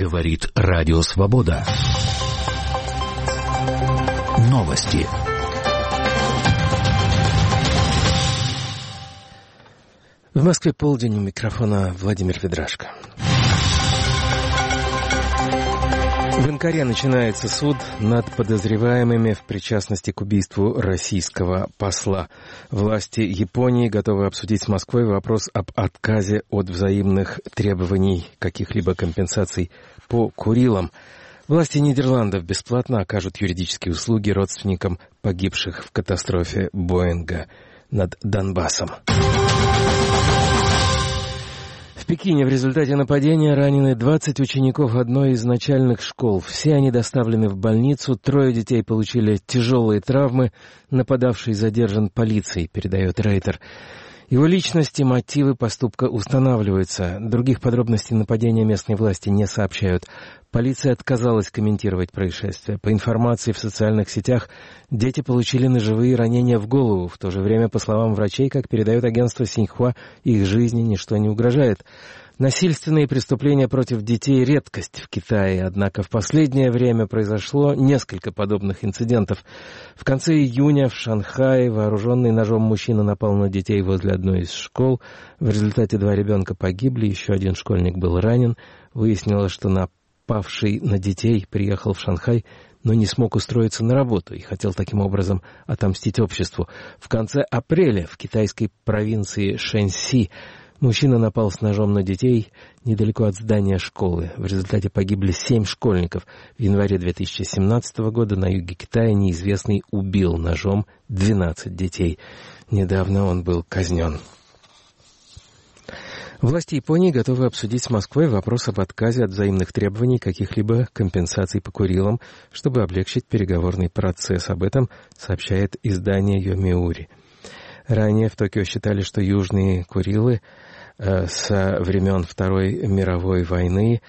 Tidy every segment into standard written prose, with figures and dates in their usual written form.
Говорит Радио Свобода. Новости. В Москве полдень, у микрофона Владимир Ведрашко. В Анкаре начинается суд над подозреваемыми в причастности к убийству российского посла. Власти Японии готовы обсудить с Москвой вопрос об отказе от взаимных требований каких-либо компенсаций по Курилам. Власти Нидерландов бесплатно окажут юридические услуги родственникам погибших в катастрофе Боинга над Донбассом. В Пекине в результате нападения ранены 20 учеников одной из начальных школ. Все они доставлены в больницу, 3 детей получили тяжелые травмы. Нападавший задержан полицией, передает Рейтер. Его личность и мотивы поступка устанавливаются. Других подробностей нападения местные власти не сообщают. Полиция отказалась комментировать происшествие. По информации в социальных сетях, дети получили ножевые ранения в голову. В то же время, по словам врачей, как передает агентство Синьхуа, их жизни ничто не угрожает. Насильственные преступления против детей – редкость в Китае, однако в последнее время произошло несколько подобных инцидентов. В конце июня в Шанхае вооруженный ножом мужчина напал на детей возле одной из школ. В результате 2 ребенка погибли, еще 1 школьник был ранен. Выяснилось, что напавший на детей приехал в Шанхай, но не смог устроиться на работу и хотел таким образом отомстить обществу. В конце апреля в китайской провинции Шэньси мужчина напал с ножом на детей недалеко от здания школы. В результате погибли 7 школьников. В январе 2017 года на юге Китая неизвестный убил ножом 12 детей. Недавно он был казнен. Власти Японии готовы обсудить с Москвой вопрос об отказе от взаимных требований каких-либо компенсаций по Курилам, чтобы облегчить переговорный процесс. Об этом сообщает издание Йомиури. Ранее в Токио считали, что Южные Курилы со времен Второй мировой войны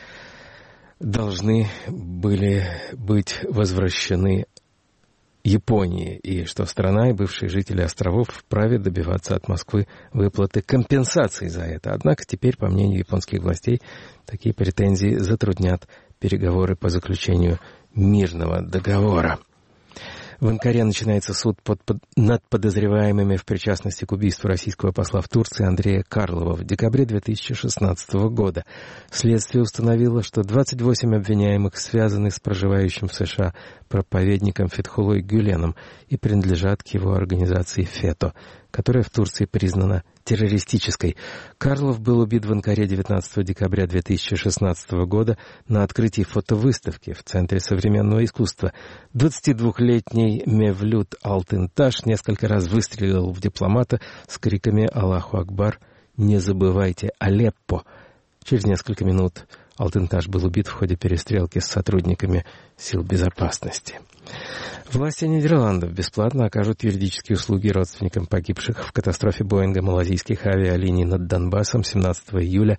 должны были быть возвращены Японии, и что страна и бывшие жители островов вправе добиваться от Москвы выплаты компенсаций за это. Однако теперь, по мнению японских властей, такие претензии затруднят переговоры по заключению мирного договора. В Анкаре начинается суд над подозреваемыми в причастности к убийству российского посла в Турции Андрея Карлова в декабре 2016 года. Следствие установило, что 28 обвиняемых связаны с проживающим в США проповедником Фетхулой Гюленом и принадлежат к его организации ФЕТО, которая в Турции признана террористической. Карлов был убит в Анкаре 19 декабря 2016 года на открытии фотовыставки в Центре современного искусства. 22-летний Мевлют Алтынташ несколько раз выстрелил в дипломата с криками «Аллаху Акбар! Не забывайте Алеппо!». Через несколько минут Алтынташ был убит в ходе перестрелки с сотрудниками сил безопасности. Власти Нидерландов бесплатно окажут юридические услуги родственникам погибших в катастрофе Боинга малазийских авиалиний над Донбассом 17 июля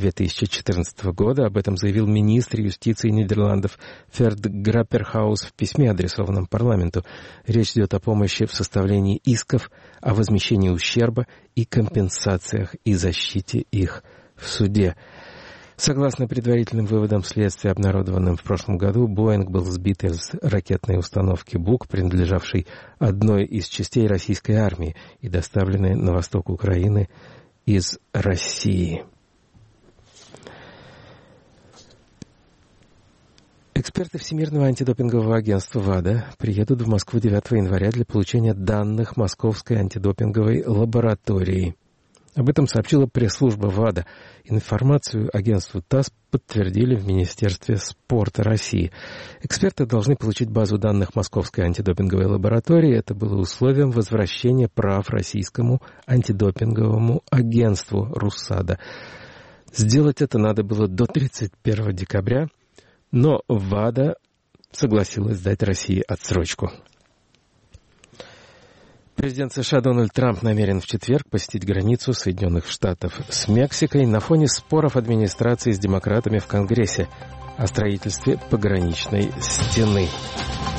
2014 года. Об этом заявил министр юстиции Нидерландов Ферд Грапперхаус в письме, адресованном парламенту. Речь идет о помощи в составлении исков, о возмещении ущерба и компенсациях и защите их в суде. Согласно предварительным выводам следствия, обнародованным в прошлом году, Боинг был сбит из ракетной установки «Бук», принадлежавшей одной из частей российской армии и доставленной на восток Украины из России. Эксперты Всемирного антидопингового агентства ВАДА приедут в Москву 9 января для получения данных Московской антидопинговой лаборатории. Об этом сообщила пресс-служба ВАДА. Информацию агентству ТАСС подтвердили в Министерстве спорта России. Эксперты должны получить базу данных Московской антидопинговой лаборатории. Это было условием возвращения прав российскому антидопинговому агентству РУСАДА. Сделать это надо было до 31 декабря, но ВАДА согласилась дать России отсрочку. Президент США Дональд Трамп намерен в четверг посетить границу Соединенных Штатов с Мексикой на фоне споров администрации с демократами в Конгрессе о строительстве пограничной стены.